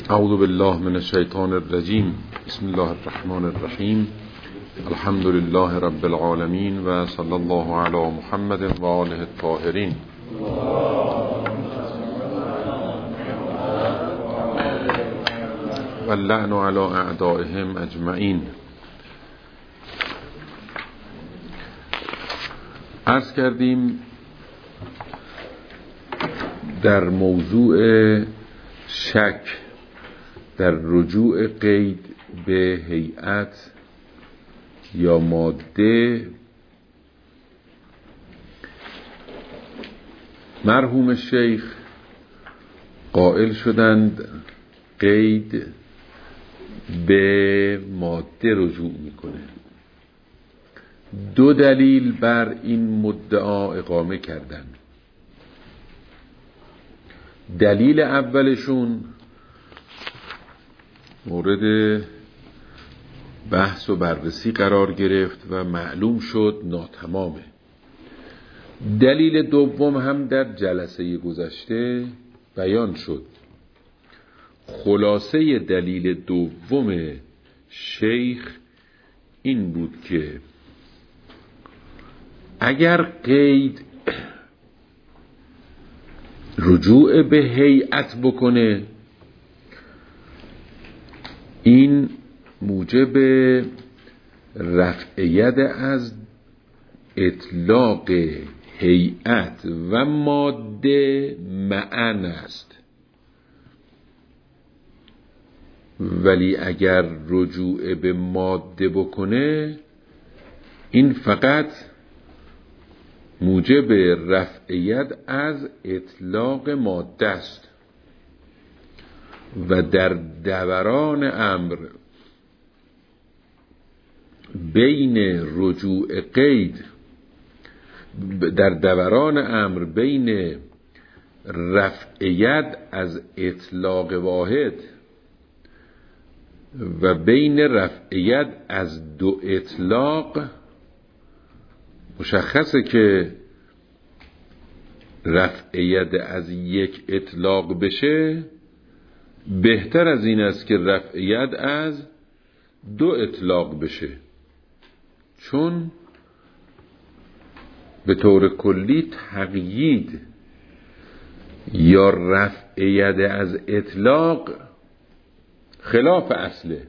اعوذ بالله من الشیطان الرجیم. بسم الله الرحمن الرحیم. الحمد لله رب العالمین و صلی الله علی محمد و آله الطاهرین. و اللعن علی اعدائهم اجمعین. عرض کردیم در موضوع شک در رجوع قید به هیئت یا ماده مرحوم شیخ قائل شدند قید به ماده رجوع میکنه. دو دلیل بر این مدعا اقامه کردند. دلیل اولشون مورد بحث و بررسی قرار گرفت و معلوم شد ناتمامه. دلیل دوم هم در جلسه گذشته بیان شد. خلاصه دلیل دوم شیخ این بود که اگر قید رجوع به هیئت بکنه، این موجب رفع ید از اطلاق هیئت و ماده معن است. ولی اگر رجوع به ماده بکنه، این فقط موجب رفع ید از اطلاق ماده است و در دوران امر بین رجوع قید در دوران امر بین رفع ید از اطلاق واحد و بین رفع ید از دو اطلاق مشخصه که رفع ید از یک اطلاق بشه بهتر از این است که رفع ید از دو اطلاق بشه، چون به طور کلی تقیید یا رفع ید از اطلاق خلاف اصله.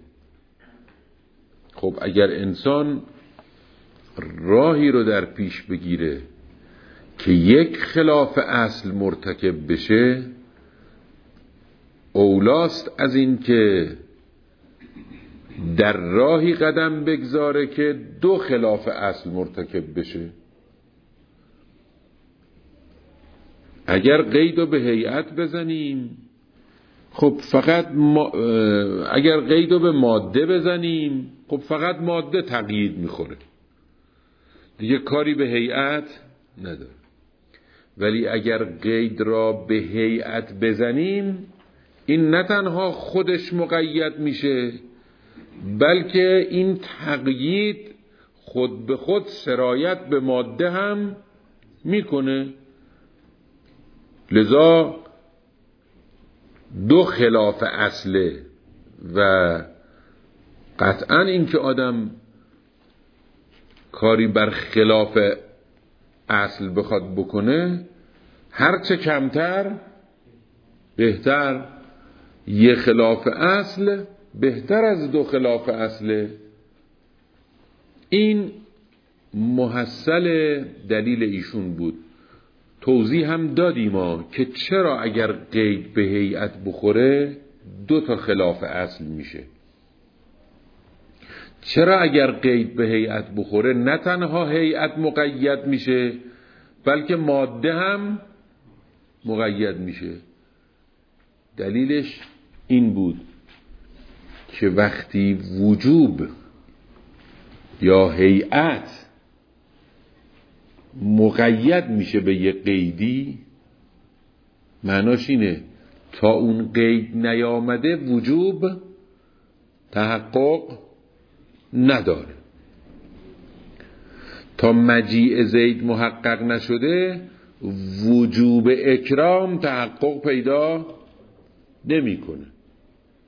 خب اگر انسان راهی رو در پیش بگیره که یک خلاف اصل مرتکب بشه، اولاست از این که در راهی قدم بگذاره که دو خلاف اصل مرتکب بشه. اگر قیدو به هیئت بزنیم، خب فقط اگر قیدو به ماده بزنیم، خب فقط ماده تقیید میخوره، دیگه کاری به هیئت نداره. ولی اگر قید را به هیئت بزنیم، این نه تنها خودش مقید میشه، بلکه این تقیید خود به خود سرایت به ماده هم میکنه. لذا دو خلاف اصله و قطعا این که آدم کاری بر خلاف اصل بخواد بکنه، هرچه کمتر بهتر. یه خلاف اصل بهتر از دو خلاف اصله. این محصل دلیل ایشون بود. توضیح هم دادیم ما که چرا اگر قید به هیئت بخوره دو تا خلاف اصل میشه. چرا اگر قید به هیئت بخوره نه تنها هیئت مقید میشه، بلکه ماده هم مقید میشه. دلیلش این بود که وقتی وجوب یا هیئت مقید میشه به یه قیدی، معناش اینه تا اون قید نیامده وجوب تحقق نداره. تا مجیء زید محقق نشده وجوب اکرام تحقق پیدا نمیکنه.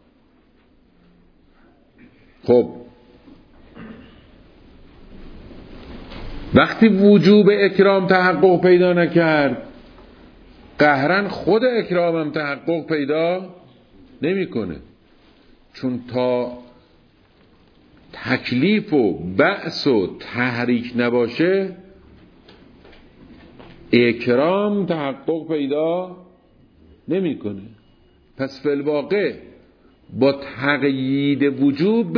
خب وقتی وجوب اکرام تحقق پیدا نکرد، قهرن خود اکرام هم تحقق پیدا نمیکنه، چون تا تکلیف و بعث و تحریک نباشه اکرام تحقق پیدا نمیکنه. پس فی الواقع با تقیید وجوب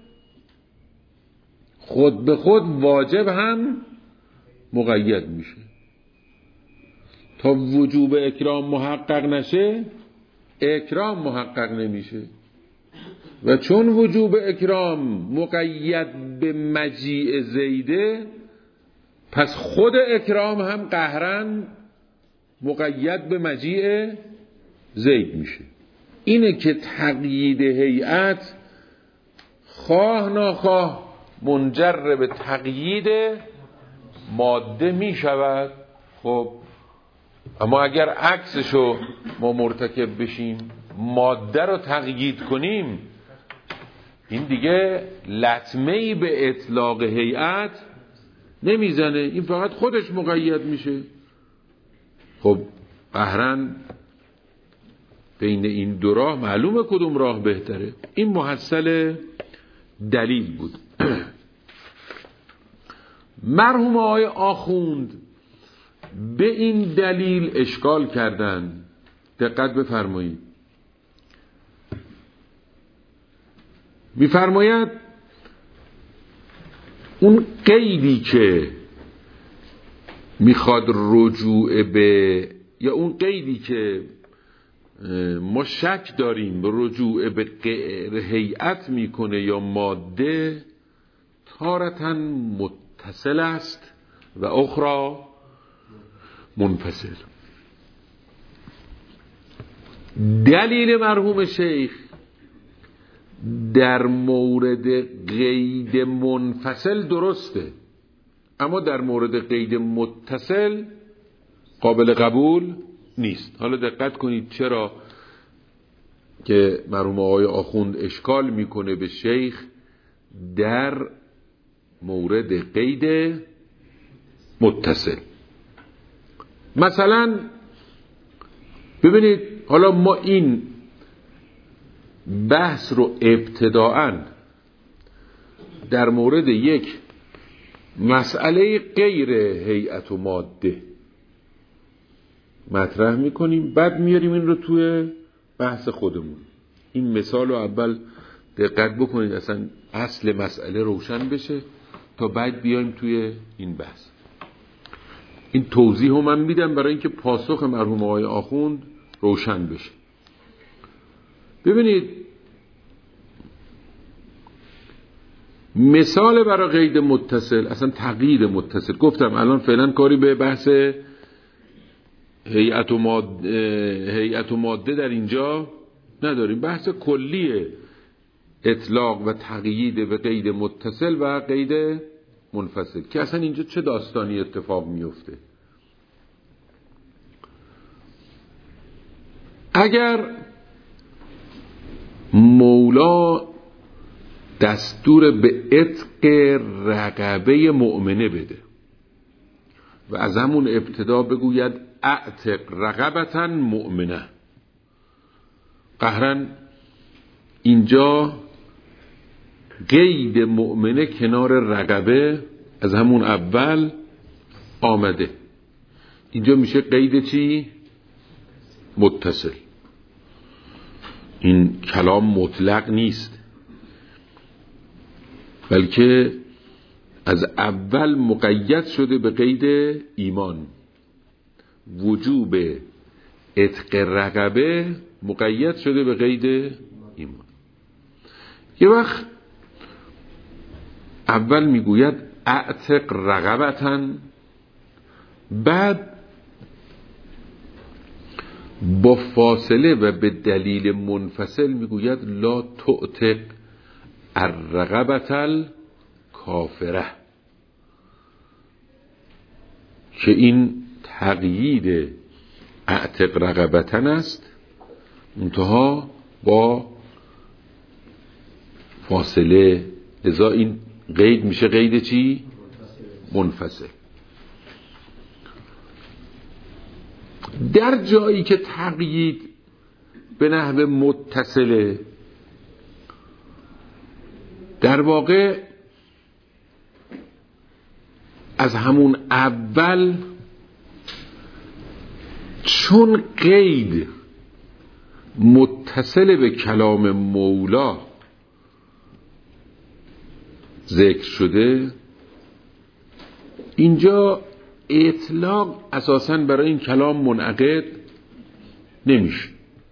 خود به خود واجب هم مقید میشه. تا وجوب اکرام محقق نشه اکرام محقق نمیشه، و چون وجوب اکرام مقید به مجیء زیده، پس خود اکرام هم قهرن مقید به مجیء زید میشه. اینه که تقیید هیئت خواه ناخواه منجر به تقیید ماده میشود. خب اما اگر عکسشو ما مرتکب بشیم، ماده رو تقیید کنیم، این دیگه لطمه‌ای به اطلاق هیئت نمیزنه، این فقط خودش مقید میشه. خب قهرن بین این دو راه معلومه کدوم راه بهتره. این محصل دلیل بود. مرحوم آقای آخوند به این دلیل اشکال کردن. دقت بفرمایید. میفرماید اون قیدی که میخواد رجوع به، یا اون قیدی که ما شک داریم رجوع به غیر هیئت میکنه یا ماده، تارةً متصل است و اخرى منفصل. دلیل مرحوم شیخ در مورد قید منفصل درسته، اما در مورد قید متصل قابل قبول نیست. حالا دقت کنید چرا که مرحوم آقای آخوند اشکال میکنه به شیخ در مورد قید متصل. مثلا ببینید، حالا ما این بحث رو ابتداءً در مورد یک مسئله غیر هیئت و ماده مطرح میکنیم، بعد میاریم این رو توی بحث خودمون. این مثال رو اول دقت بکنید اصلا اصل مسئله روشن بشه تا بعد بیایم توی این بحث. این توضیح رو من میدم برای اینکه پاسخ مرحوم آقای آخوند روشن بشه. ببینید، مثال برای قید متصل، اصلا تقیید متصل، گفتم الان فعلا کاری به بحث هیئت و ماده در اینجا نداریم، بحث کلی اطلاق و تقیید به قید متصل و قید منفصل که اصلا اینجا چه داستانی اتفاق میفته. اگر مولا دستور به عتق رقبه مؤمنه بده و از همون ابتدا بگوید اعتق رقبة مؤمنه، قهرن اینجا قید مؤمنه کنار رقبه از همون اول آمده، اینجا میشه قید چی؟ متصل. این کلام مطلق نیست، بلکه از اول مقید شده به قید ایمان. وجوب عتق رقبه مقید شده به قید ایمان. یه وقت اول میگوید اعتق رقبة، بعد با فاصله و به دلیل منفصل میگوید لا تعتق الرقبة الکافره، که این تقیید اعتق رقبة است، منتها با فاصله، لذا این قید میشه قید چی؟ منفصل. در جایی که تقیید به نحو متصله، در واقع از همون اول چون قید متصل به کلام مولا ذکر شده، اینجا اطلاق اساساً برای این کلام منعقد نمیشه.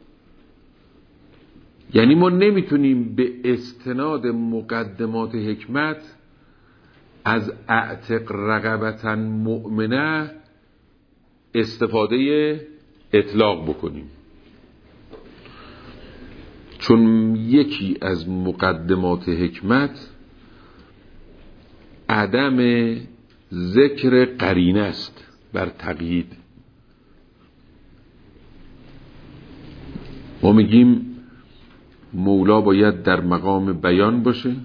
یعنی ما نمیتونیم به استناد مقدمات حکمت از اعتق رقبة مؤمنه استفاده اطلاق بکنیم، چون یکی از مقدمات حکمت عدم ذکر قرینه است بر تقیید. ما میگیم مولا باید در مقام بیان باشه،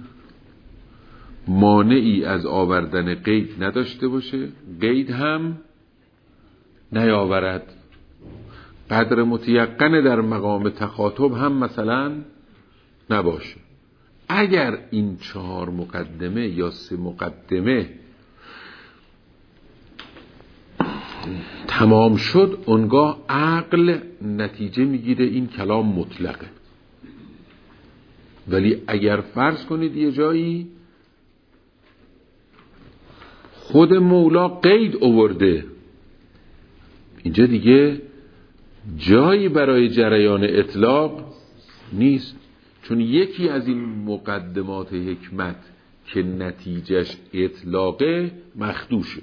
مانعی از آوردن قید نداشته باشه، قید هم نیاورد، قدر متیقن در مقام تخاطب هم مثلا نباشه. اگر این 4 مقدمه یا 3 مقدمه تمام شد، اونگاه عقل نتیجه میگیره این کلام مطلقه. ولی اگر فرض کنید یه جایی خود مولا قید آورده، اینجا دیگه جایی برای جریان اطلاق نیست، چون یکی از این مقدمات حکمت که نتیجهش اطلاقه مخدوشه.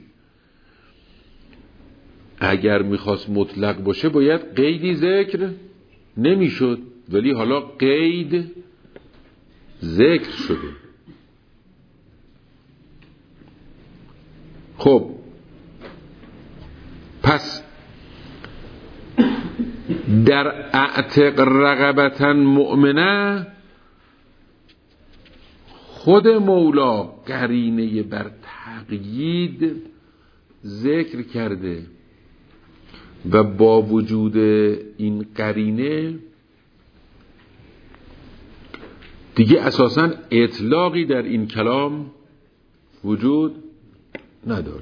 اگر میخواست مطلق باشه باید قیدی ذکر نمیشد، ولی حالا قید ذکر شده. خب پس در اعتق رقبة مؤمنه خود مولا قرینه بر تقیید ذکر کرده و با وجود این قرینه دیگه اساساً اطلاقی در این کلام وجود نداره.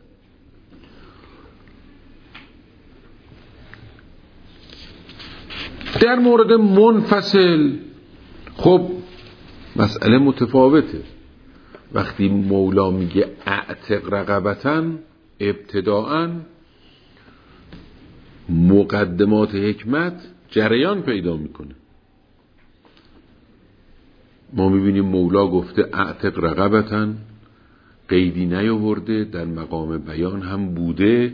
در مورد منفصل خب مسئله متفاوته. وقتی مولا میگه اعتق رقبة، ابتداءً مقدمات حکمت جریان پیدا میکنه. ما میبینیم مولا گفته اعتق رقبة، قیدی نیاورده، در مقام بیان هم بوده.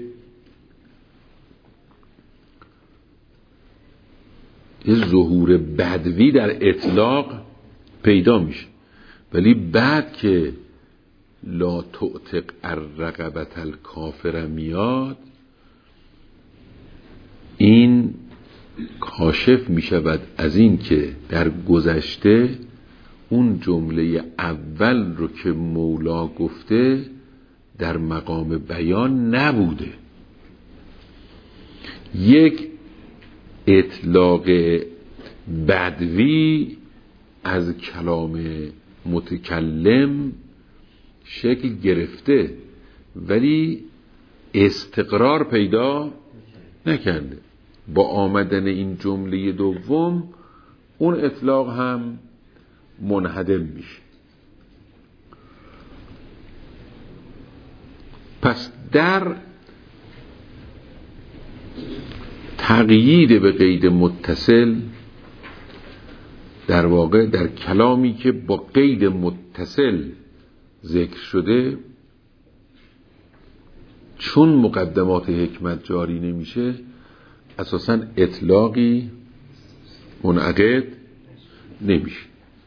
یه ظهور بدوی در اطلاق پیدا میشه، ولی بعد که لا تعتق الرقبة الکافر میاد، این کاشف میشود از این که در گذشته اون جمله اول رو که مولا گفته در مقام بیان نبوده. یک اطلاق بدوی از کلام متکلم شکل گرفته ولی استقرار پیدا نکرده. با آمدن این جمله دوم اون اطلاق هم منهدم میشه. پس در تقیید به قید متصل، در واقع در کلامی که با قید متصل ذکر شده، چون مقدمات حکمت جاری نمیشه، اساساً اطلاقی منعقد نمیشه.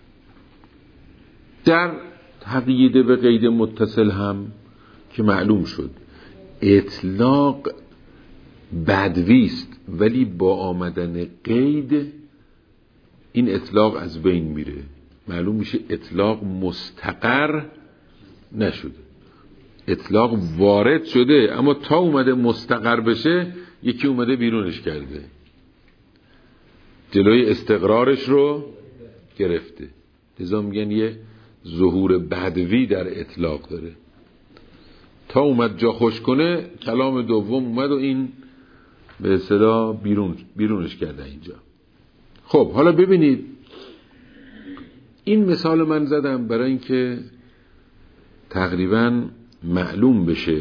در تقیید به قید متصل هم که معلوم شد اطلاق بدویست، ولی با آمدن قید این اطلاق از بین میره. معلوم میشه اطلاق مستقر نشده، اطلاق وارد شده اما تا اومده مستقر بشه یکی اومده بیرونش کرده، جلوی استقرارش رو گرفته. لذا میگن یه ظهور بدوی در اطلاق داره، تا اومد جا خوش کنه کلام دوم اومد و این به اصطلاح بیرونش کرده اینجا. خب حالا ببینید این مثال من زدم برای اینکه تقریبا معلوم بشه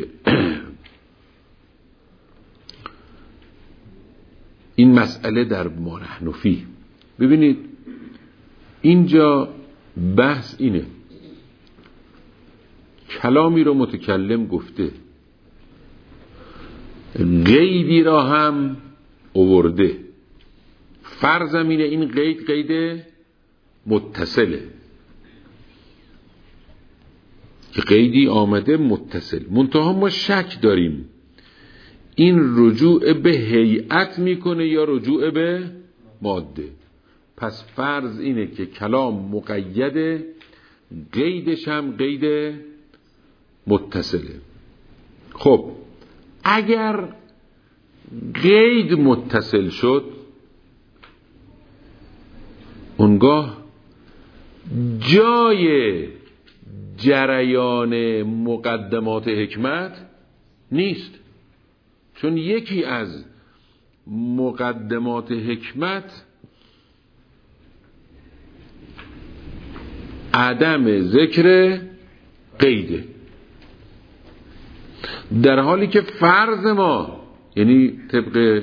این مسئله در مارحنفی. ببینید اینجا بحث اینه، کلامی رو متکلم گفته، قیدی را هم آورده، فرضم اینه این قید متصله، که قیدی آمده متصل، منتها ما شک داریم این رجوع به هیئت میکنه یا رجوع به ماده. پس فرض اینه که کلام مقیده، قیدش هم قید متصله. خب اگر قید متصل شد اونگاه جای جریان مقدمات حکمت نیست، چون یکی از مقدمات حکمت عدم ذکر قیده، در حالی که فرض ما یعنی طبق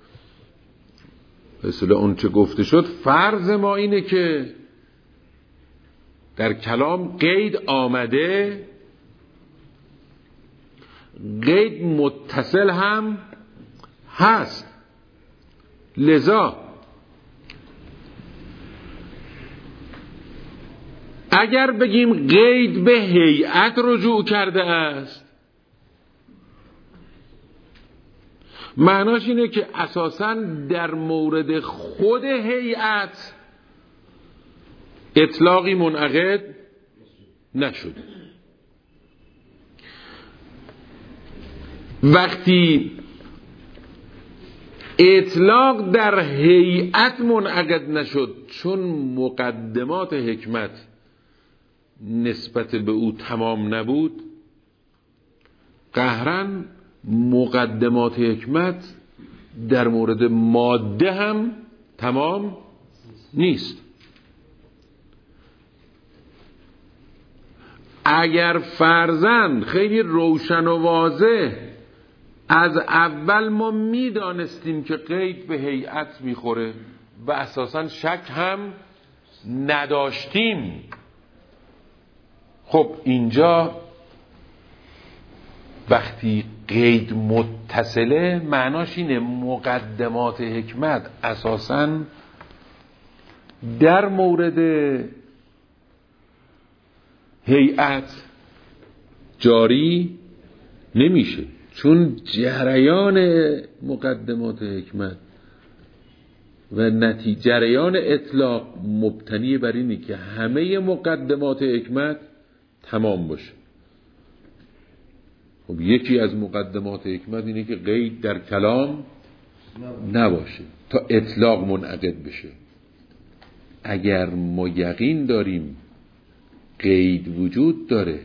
اصلا اون چه گفته شد فرض ما اینه که در کلام قید آمده، قید متصل هم هست. لذا اگر بگیم قید به هیئت رجوع کرده است، معناش اینه که اساساً در مورد خود هیئت اطلاقی منعقد نشده. وقتی اطلاق در هیئت منعقد نشد چون مقدمات حکمت نسبت به او تمام نبود، قهرن مقدمات حکمت در مورد ماده هم تمام نیست. اگر فرضاً خیلی روشن و واضح از اول ما میدانستیم که قید به هیئت میخوره و اساساً شک هم نداشتیم، خب اینجا وقتی قید متصله معناش اینه مقدمات حکمت اساساً در مورد هیئت جاری نمیشه، چون جریان مقدمات حکمت و جریان اطلاق مبتنی بر اینه که همه مقدمات حکمت تمام باشه. خب یکی از مقدمات حکمت اینه که قید در کلام نباشه تا اطلاق منعقد بشه. اگر ما یقین داریم قید وجود داره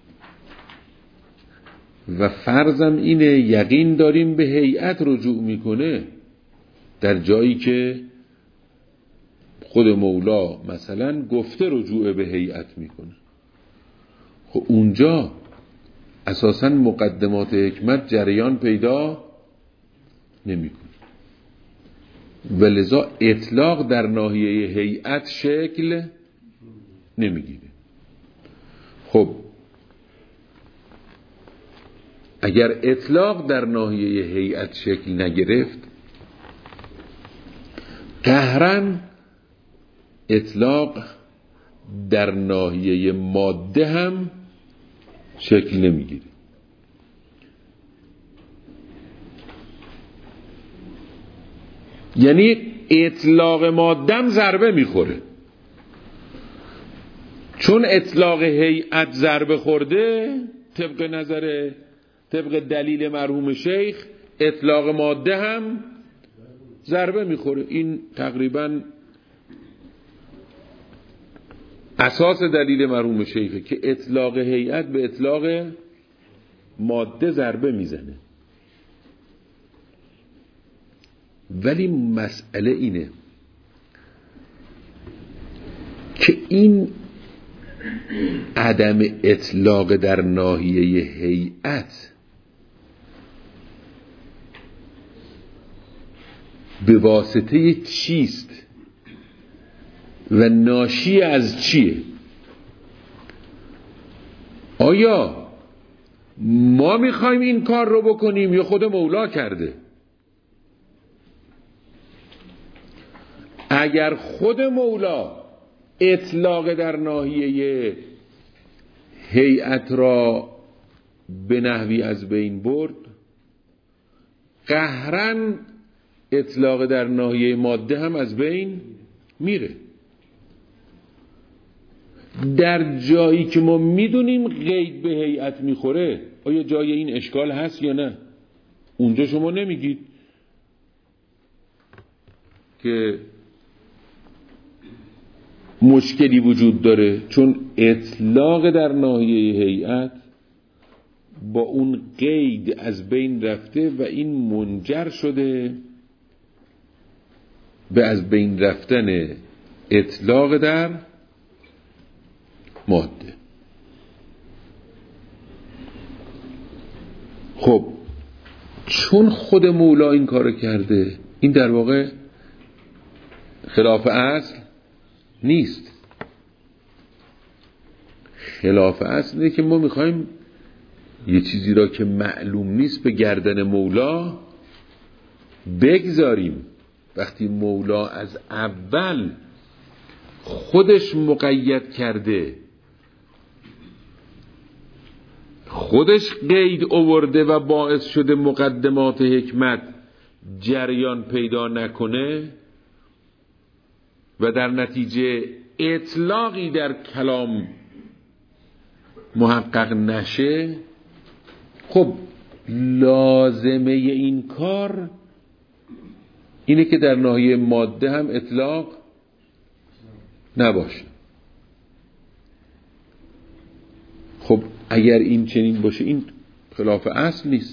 و فرضم اینه یقین داریم به هیئت رجوع میکنه، در جایی که خود مولا مثلا گفته رجوع به هیئت میکنه، خب اونجا اساساً مقدمات حکمت جریان پیدا نمیکنه و لذا اطلاق در ناحیه هیئت شکل نمیگیره. خب اگر اطلاق در ناحیه هیئت شکل نگرفت، قهرن اطلاق در ناحیه ماده هم شکل نمیگیره. یعنی اطلاق ماده هم ضربه میخوره، چون اطلاق هیئت ضربه خورده، طبق دلیل مرحوم شیخ اطلاق ماده هم ضربه میخوره. این تقریبا اساس دلیل مرحوم شیخه که اطلاق هیئت به اطلاق ماده ضربه میزنه. ولی مسئله اینه که این عدم اطلاق در ناحیه هیئت به واسطه چیست و ناشی از چیه؟ آیا ما میخوایم این کار رو بکنیم یا خود مولا کرده؟ اگر خود مولا اطلاق در ناحیه هیئت را به نحوی از بین برد، قهرن اطلاق در ناحیه ماده هم از بین میره. در جایی که ما میدونیم قید به هیئت میخوره، آیا جای این اشکال هست یا نه؟ اونجا شما نمیگید که مشکلی وجود داره، چون اطلاق در ناحیه هیئت با اون قید از بین رفته و این منجر شده به از بین رفتن اطلاق در ماده. خب چون خود مولا این کار کرده، این در واقع خلاف اصل نیست. خلاف اصل اینه که ما میخوایم یه چیزی را که معلوم نیست به گردن مولا بگذاریم. وقتی مولا از اول خودش مقید کرده، خودش قید آورده و باعث شده مقدمات حکمت جریان پیدا نکنه و در نتیجه اطلاقی در کلام محقق نشه، خب لازمه این کار اینه که در ناحیه ماده هم اطلاق نباشه. خب اگر این چنین باشه، این خلاف اصل نیست.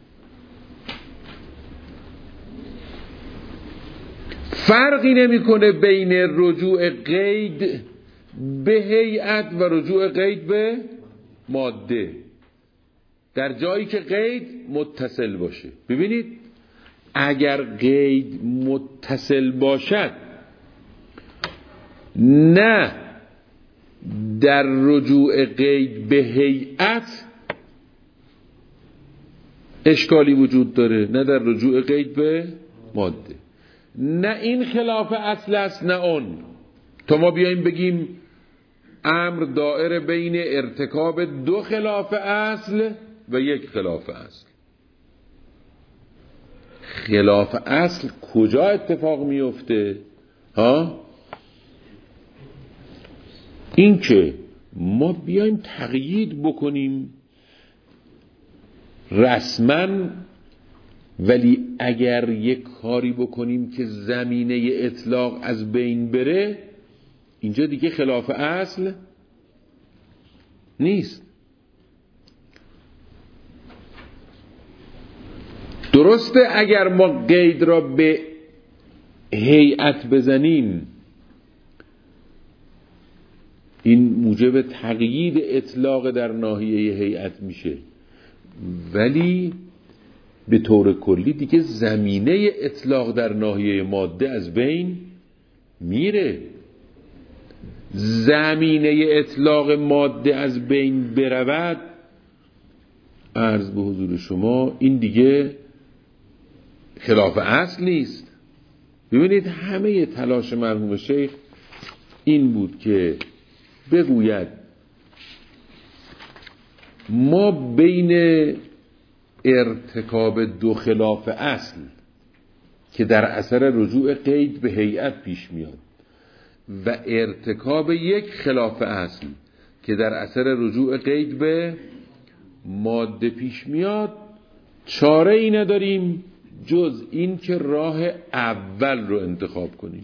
فرقی نمیکنه بین رجوع قید به هیئت و رجوع قید به ماده در جایی که قید متصل باشه. ببینید اگر قید متصل باشد، نه در رجوع قید به هیئت اشکالی وجود داره، نه در رجوع قید به ماده. نه این خلاف اصل است نه اون. تا ما بیاییم بگیم امر دائر بین ارتکاب دو خلاف اصل و یک خلاف اصل. خلاف اصل کجا اتفاق میفته؟ این که ما بیایم تقیید بکنیم رسما، ولی اگر یک کاری بکنیم که زمینه اطلاق از بین بره، اینجا دیگه خلاف اصل نیست. درسته اگر ما قید را به هیئت بزنیم، این موجب تقیید اطلاق در ناحیه هیئت میشه، ولی به طور کلی دیگه زمینه اطلاق در ناحیه ماده از بین میره. زمینه اطلاق ماده از بین برود، عرض به حضور شما این دیگه خلاف اصل نیست. ببینید همه تلاش مرحوم شیخ این بود که بگوید ما بین ارتکاب دو خلاف اصل که در اثر رجوع قید به هیئت پیش میاد و ارتکاب یک خلاف اصل که در اثر رجوع قید به ماده پیش میاد، چاره ای نداریم جز این که راه اول رو انتخاب کنیم،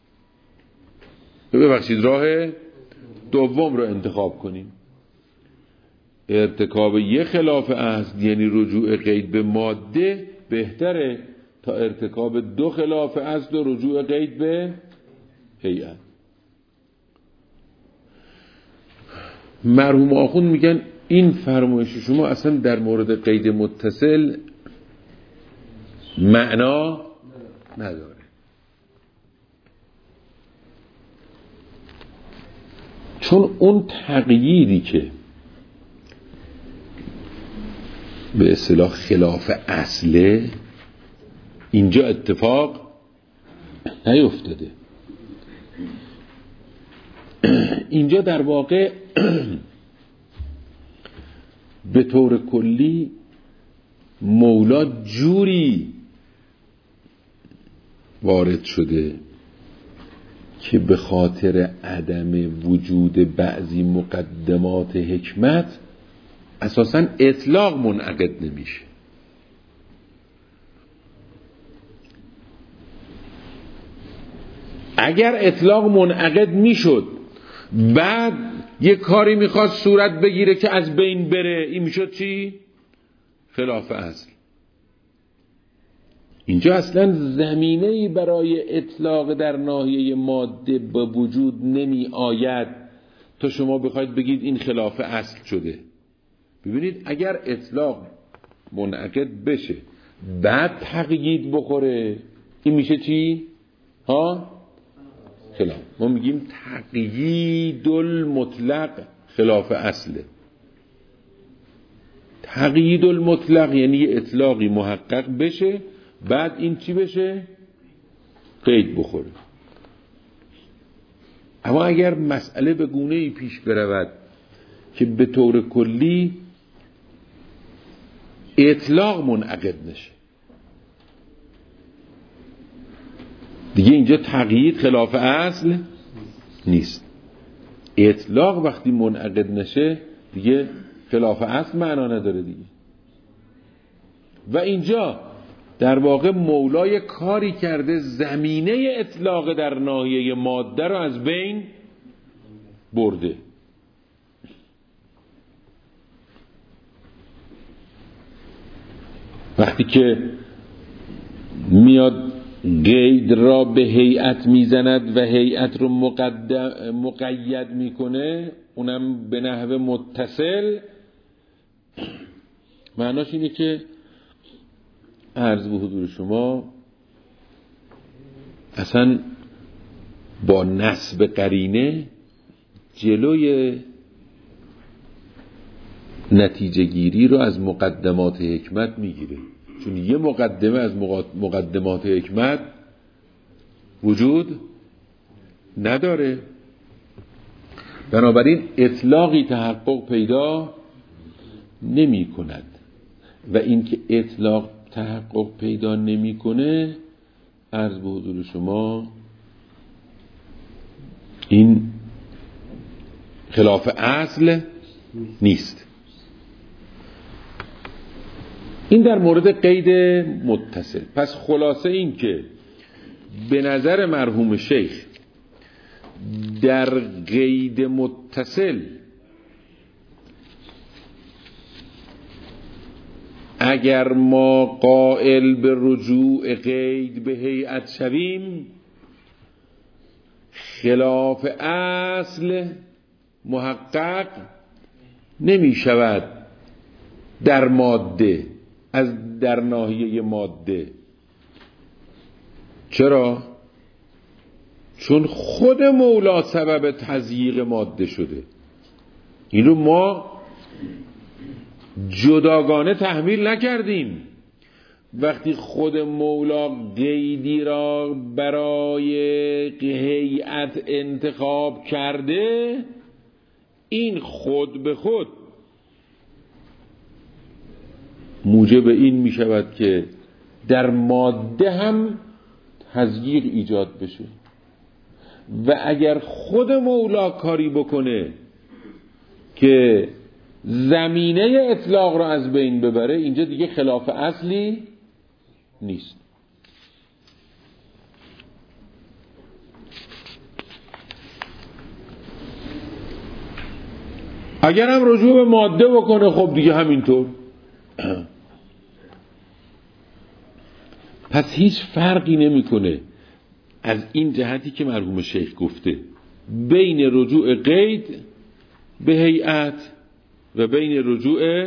ببخشید راه دوم رو انتخاب کنیم. ارتکاب یک خلاف اصل یعنی رجوع قید به ماده بهتره تا ارتکاب دو خلاف اصل و رجوع قید به هیئت. مرحوم آخوند میگن این فرمایش شما اصلا در مورد قید متصل معنا نداره. چون اون تقییدی که به اصطلاح خلاف اصله اینجا اتفاق نیفتاده. اینجا در واقع به طور کلی مولا جوری وارد شده که به خاطر عدم وجود بعضی مقدمات حکمت اساساً اطلاق منعقد نمیشه. اگر اطلاق منعقد میشد بعد یک کاری میخواد صورت بگیره که از بین بره، این میشد چی؟ خلاف اصل. اینجا اصلا زمینه‌ای برای اطلاق در ناحیه ماده به وجود نمی آید تا شما بخواید بگید این خلاف اصل شده. ببینید اگر اطلاق منعقد بشه بعد تقیید بخوره، این میشه چی؟ خلاف. ما میگیم تقیید المطلق خلاف اصله. تقیید المطلق یعنی یه اطلاقی محقق بشه بعد این چی بشه؟ قید بخوره. اما اگر مسئله به گونه‌ای پیش برود که به طور کلی اطلاق منعقد نشه، دیگه اینجا تقیید خلاف اصل نیست. اطلاق وقتی منعقد نشه دیگه خلاف اصل معنا نداره دیگه. و اینجا در واقع مولای کاری کرده زمینه اطلاق در ناحیه ماده رو از بین برده. وقتی که میاد قید را به هیئت میزند و هیئت رو مقید میکنه، اونم به نحو متصل، معناش اینه که عرض به حضور شما اصلا با نسب قرینه جلوی نتیجه گیری رو از مقدمات حکمت میگیره، چون یه مقدمه از مقدمات حکمت وجود نداره. بنابراین اطلاقی تحقق پیدا نمی کند و اینکه اطلاق تحقق پیدا نمی کنه، عرض به حضور شما این خلاف اصل نیست. این در مورد قید متصل. پس خلاصه این که به نظر مرحوم شیخ در قید متصل اگر ما قائل به رجوع قید به هیئت شویم، خلاف اصل محقق نمی شود در ماده، از در ناحیه ماده. چرا؟ چون خود مولا سبب تضییق ماده شده. این رو ما جداگانه تحمیل نکردیم. وقتی خود مولا قیدی را برای هیئت انتخاب کرده، این خود به خود موجب این می شود که در ماده هم تضییق ایجاد بشه و اگر خود مولا کاری بکنه که زمینه اطلاق رو از بین ببره، اینجا دیگه خلاف اصلی نیست. اگر هم رجوع به ماده بکنه، خب دیگه همینطور. پس هیچ فرقی نمیکنه از این جهتی که مرحوم شیخ گفته بین رجوع قید به هیئت و بین رجوع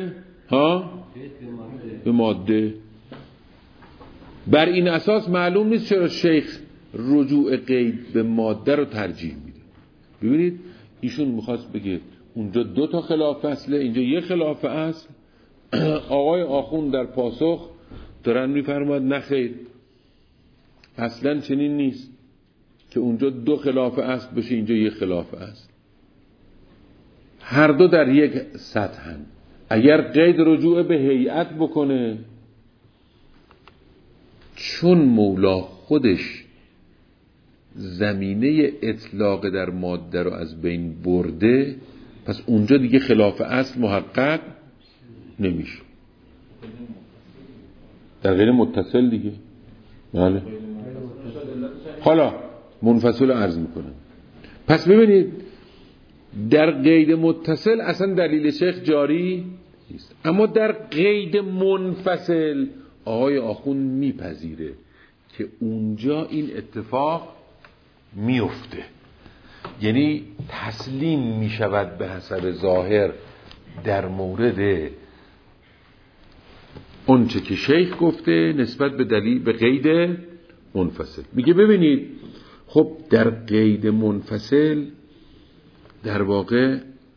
به ماده. بر این اساس معلوم نیست چرا شیخ رجوع قید به ماده رو ترجیح میده. ببینید ایشون میخواست بگه اونجا 2 تا خلاف اصله، اینجا 1 خلاف اصل. آقای آخوند در پاسخ دارن میفرماد نه خیر، اصلا چنین نیست که اونجا 2 خلاف اصل بشه، اینجا 1 خلاف اصل. هر دو در یک سطحن. اگر قید رجوع به هیئت بکنه، چون مولا خودش زمینه اطلاق در ماده رو از بین برده، پس اونجا دیگه خلاف اصل محقق نمیشه. در غیر متصل دیگه. بله. حالا منفصل عرض میکنم. پس ببینید در قید متصل اصلا دلیل شیخ جاری نیست، اما در قید منفصل آقای آخوند میپذیره که اونجا این اتفاق میفته، یعنی تسلیم میشود به حسب ظاهر در مورد اونچه که شیخ گفته نسبت به دلیل به قید منفصل. میگه ببینید خب در قید منفصل در واقع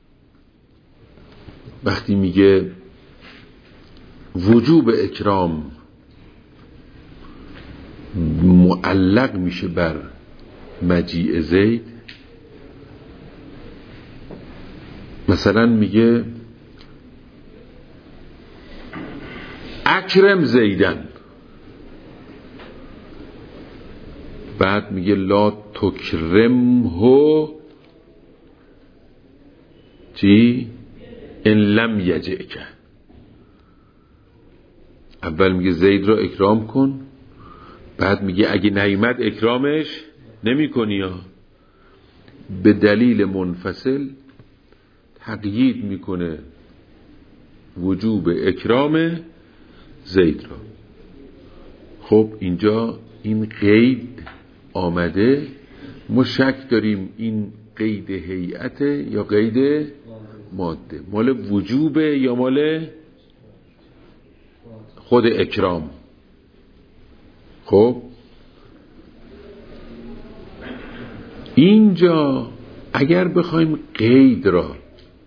وقتی میگه وجوب اکرام معلق میشه بر مجیء زید، مثلا میگه اکرم زیدن، بعد میگه لا تکرمه چی ان لم یجئک. اول میگه زید را اکرام کن، بعد میگه اگه نیامد اکرامش نمی کنی ها. به دلیل منفصل تقیید میکنه وجوب اکرام زید را. خب اینجا این قید آمده، ما شک داریم این قید هیئت یا قید ماده، مال وجوبه یا مال خود اکرام. خب اینجا اگر بخوایم قید را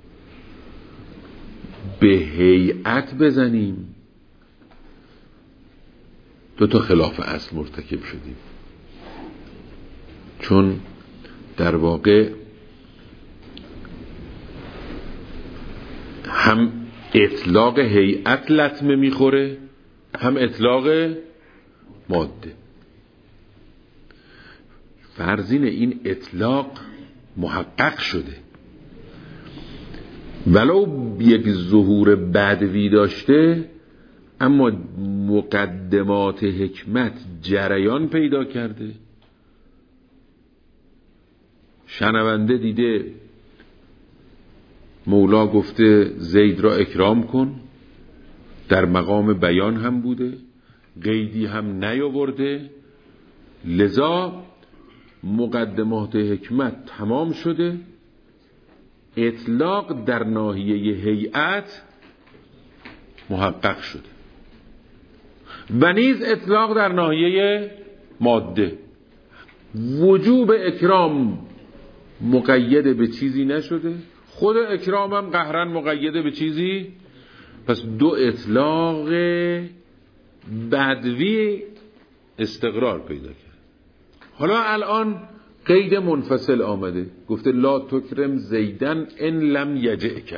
به هیئت بزنیم 2 تا خلاف اصل مرتکب شدیم، چون در واقع هم اطلاق هیئت لطمه میخوره، هم اطلاق ماده. فرضین این اطلاق محقق شده، ولو یک ظهور بدوی داشته، اما مقدمات حکمت جریان پیدا کرده. شنونده دیده مولا گفته زید را اکرام کن، در مقام بیان هم بوده، قیدی هم نیاورده، لذا مقدمات حکمت تمام شده، اطلاق در ناحیه هیئت محقق شده و نیز اطلاق در ناحیه ماده. وجوب اکرام مقید به چیزی نشده، خود اکرام هم قهرن مقید به چیزی. پس 2 اطلاق بدوی استقرار پیدا کرد. حالا الان قید منفصل آمده، گفته لا تکرم زیدن ان لم یجئک.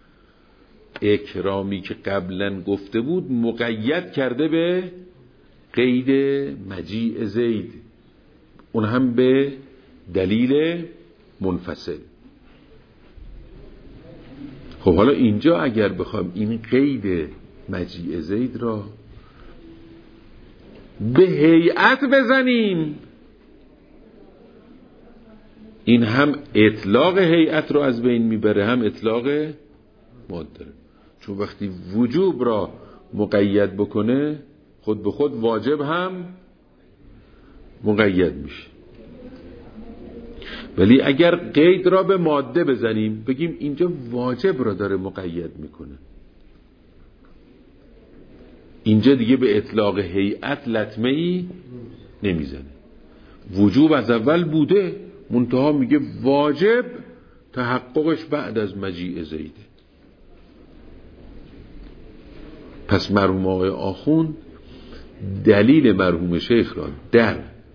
اکرامی که قبلا گفته بود مقید کرده به قید مجیء زید، اون هم به دلیل منفصل. خب حالا اینجا اگر بخوام این قید مجیء زید را به هیئت بزنیم، این هم اطلاق هیئت رو از بین میبره، هم اطلاق ماده. چون وقتی وجوب را مقید بکنه، خود به خود واجب هم مقید میشه. ولی اگر قید را به ماده بزنیم، بگیم اینجا واجب را داره مقید میکنه، اینجا دیگه به اطلاق هیئت لطمه ای نمیزنه. وجوب از اول بوده، منتها میگه واجب تحققش بعد از مجیء زیده. پس مرحوم آقای آخوند دلیل مرحوم شیخ را در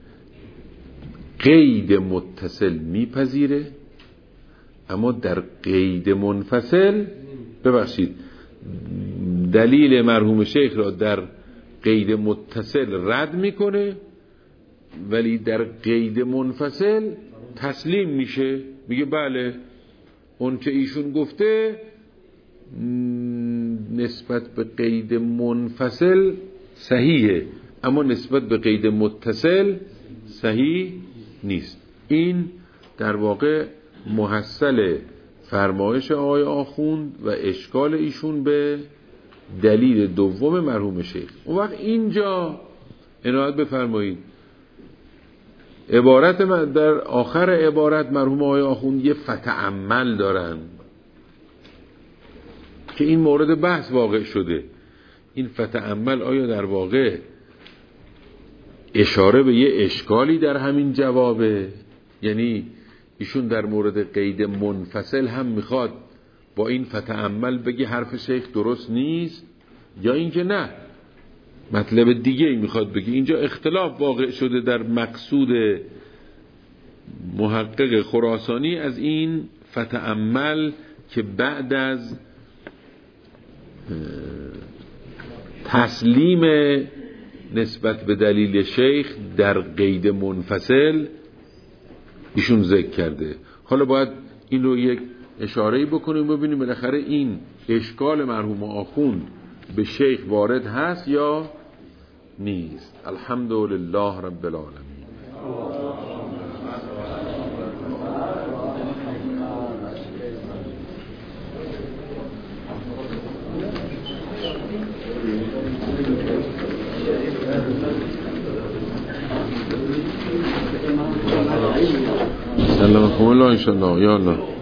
قید متصل میپذیره، اما در قید منفصل، ببخشید، دلیل مرحوم شیخ را در قید متصل رد میکنه، ولی در قید منفصل تسلیم میشه، میگه بله اون چه ایشون گفته نسبت به قید منفصل صحیحه، اما نسبت به قید متصل صحیح نیست. این در واقع محصل فرمایش آقای آخوند و اشکال ایشون به دلیل دوم مرحوم شیخ. اون وقت اینجا عنایت بفرمایید، عبارت در آخر عبارت مرحوم آقای آخوند یه فتعمل دارن که این مورد بحث واقع شده. این فتعمل آیا در واقع اشاره به یه اشکالی در همین جوابه؟ یعنی ایشون در مورد قید منفصل هم میخواد با این فتعمل بگه حرف شیخ درست نیست، یا اینکه نه مطلب دیگه ای میخواد بگه؟ اینجا اختلاف واقع شده در مقصود محقق خراسانی از این فتعمل که بعد از تسلیم نسبت به دلیل شیخ در قید منفصل ایشون ذکر کرده. حالا باید این رو یک اشاره‌ای بکنیم ببینیم بالاخره این اشکال مرحوم آخوند به شیخ وارد هست یا نیست. الحمدلله رب العالمین. سلام الله ان شاء الله یا الله.